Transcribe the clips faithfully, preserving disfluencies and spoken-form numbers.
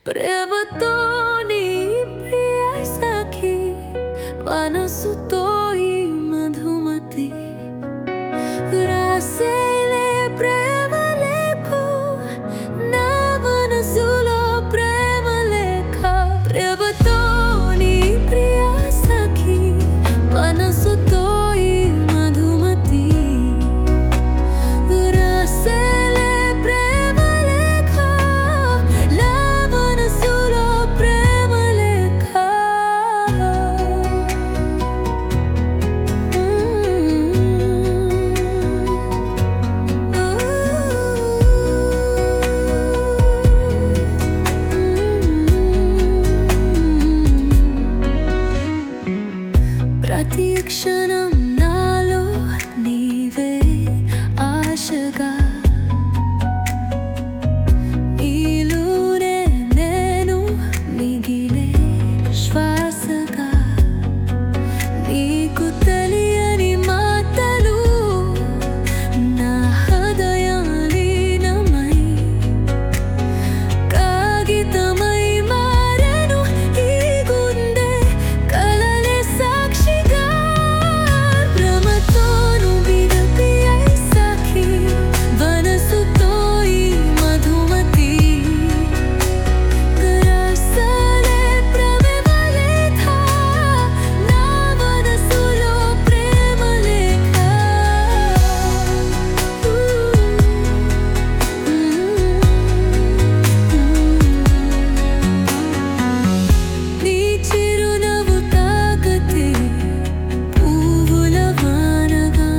ప్రేమతో నీ ప్రియ సఖి మనసుతో ఈ మధుమతి రాసేలే ప్రేమ లేఖ నా మనసులో ప్రేమ లేఖ ప్రేమతో నీ ప్రియ సఖి మనసుతో ఈ మధుమతి రాసేలే ప్రేమ లేఖ నా మనసులో ప్రేమ లేఖ ప్రతి క్షణం నాలో నీవే ఆశగా నీలోనే నేను మిగిలే శ్వాసగా నీకు తెలియని మాటలు నా హృదయాలీనమై కాగితమై మారెను ఈ గుండె కలలే సాక్షిగా ప్రేమతోను విడపియై సఖి మనసుతో ఈ మధుమతి రాసాలే ప్రేమ లేఖ నా మనసులో ప్రేమ లేఖ నీ చిరునవ్వు తాకితే పువ్వుల వానగా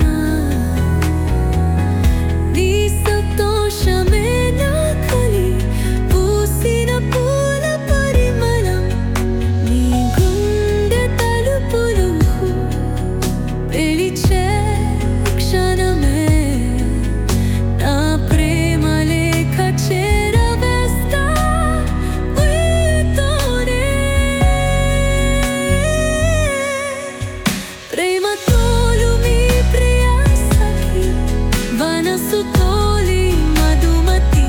నీ సంతోషమే నా కలి పూసిన పూల పరిమళం నీ గుండె తలుపులు పిలిచే క్షణమే నా ప్రేమ లేఖ చేరవేస్తా నీతోనే ప్రేమతోలు మీ ప్రియ సఖి మనసుతో ఈ మధుమతి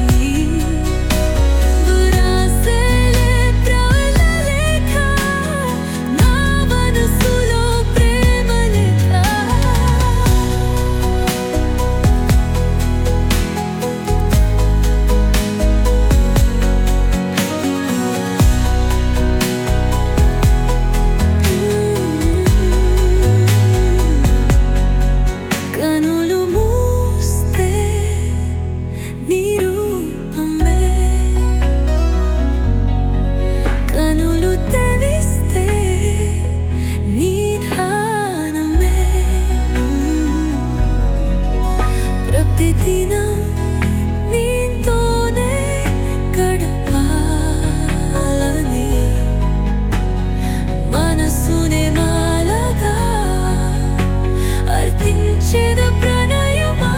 రాసేలే ప్రేమ లేఖ నా మనసులో ప్రేమ లేఖ కనులు మూస్తే నీ రూపమే కనులు తెరిస్తే నీ ధ్యానమే ప్రతిదినం నీతోనే గడపాలని మనసునే మాలగా అర్పించేద ప్రణయమా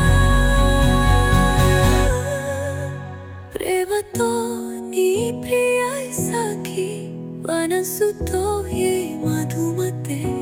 ప్రేమతో నీ ప్రియ సఖి మనసుతో ఈ మధుమతే